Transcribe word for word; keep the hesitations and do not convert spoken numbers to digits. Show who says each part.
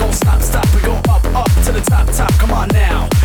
Speaker 1: won't stop, stop. We go up, up to the top, top. Come on now.